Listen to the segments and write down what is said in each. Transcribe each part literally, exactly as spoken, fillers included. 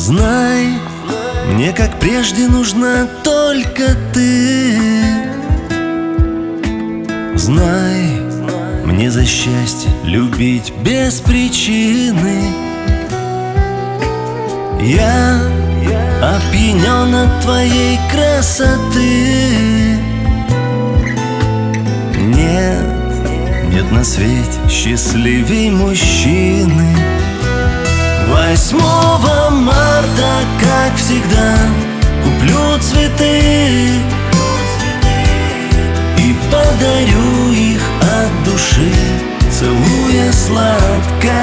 Знай, мне как прежде нужна только ты. Знай, мне за счастье любить без причины. Я опьянен от твоей красоты. Нет, нет на свете счастливей мужчины. Восьмого марта, как всегда, куплю цветы и подарю их от души, целуя сладко.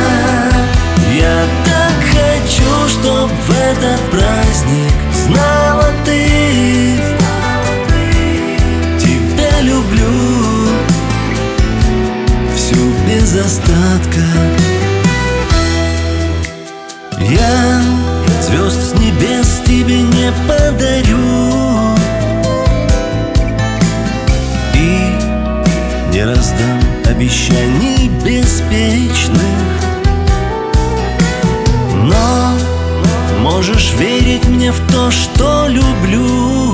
Я так хочу, чтоб в этот праздник знала ты: тебя люблю всю без остатка. Я звезд с небес тебе не подарю и не раздам обещаний беспечных, но можешь верить мне в то, что люблю,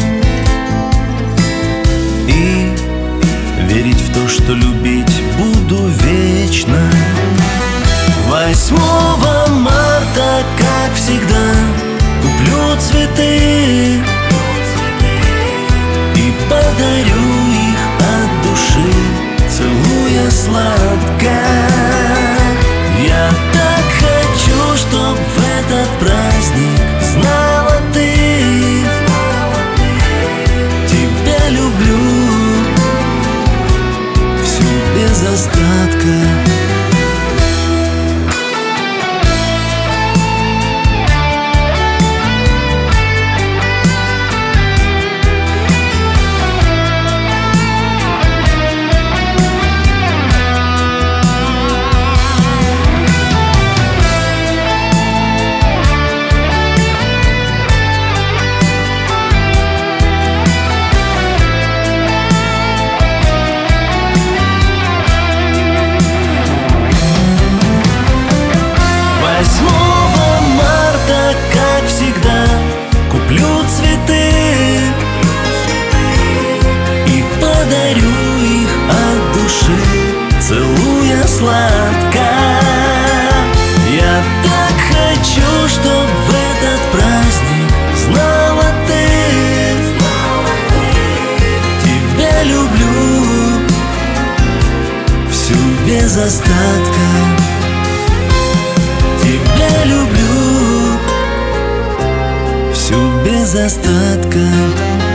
и верить в то, что любить буду вечно. Восьмого марта, как всегда, куплю цветы и подарю их от души, целуя сладко. Я так хочу, чтоб в этот праздник знала ты: тебя люблю всю без остатка. Восьмого марта, как всегда, куплю цветы и подарю их от души, целуя сладко. Я так хочу, чтоб в этот праздник знала ты: тебя люблю всю без остатка. Тебя люблю всю без остатка.